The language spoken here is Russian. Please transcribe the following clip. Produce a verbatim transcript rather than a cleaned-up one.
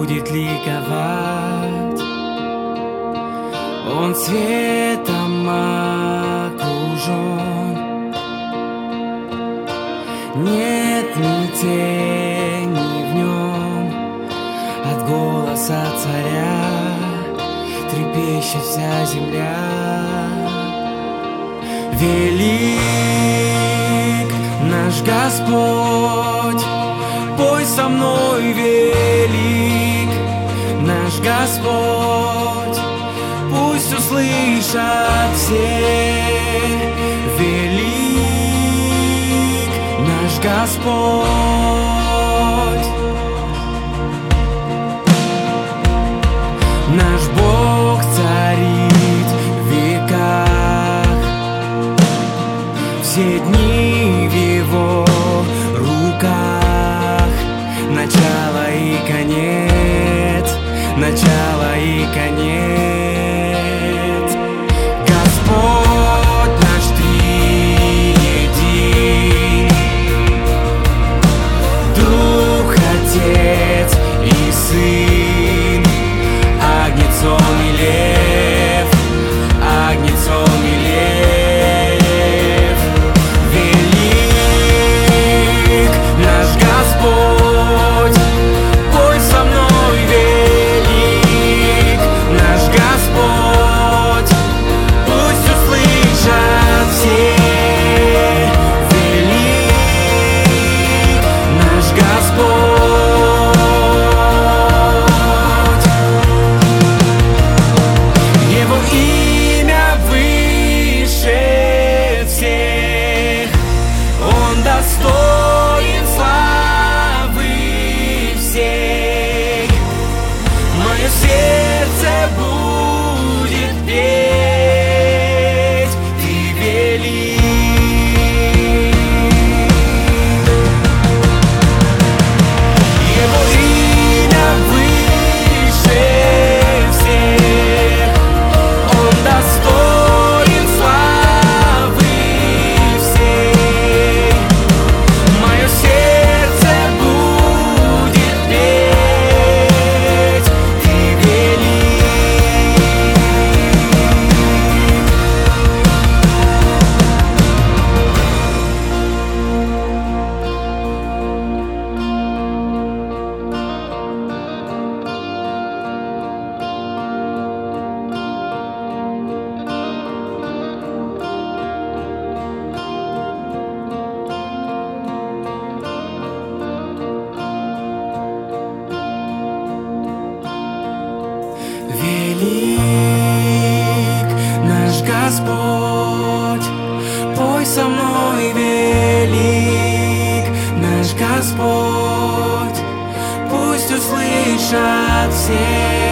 будет ликовать. Он светом окружен, нет ни тени в нем. От голоса царя трепещет вся земля. Велик наш Господь, пой со мной, велик наш Господь, пусть услышат все. Велик наш Господь, наш Бог царит в веках, все дни в Его руках. Начало и конец, начало и конец. Господь наш триедин, Дух, Отец и Сын, Агнец Он и Лев, Агнец Он и Лев. Велик наш Господь, пой со мной, велик наш Господь, пусть услышат все. Велик наш Господь, Его имя выше всех, Он достоин славы всей. Мое сердце будет петь, Ты велик. Его имя выше всех, Он достоин славы всей. Мое сердце будет петь, Ты велик. Велик наш Господь, пой со мной, велик наш Господь, пусть услышат все.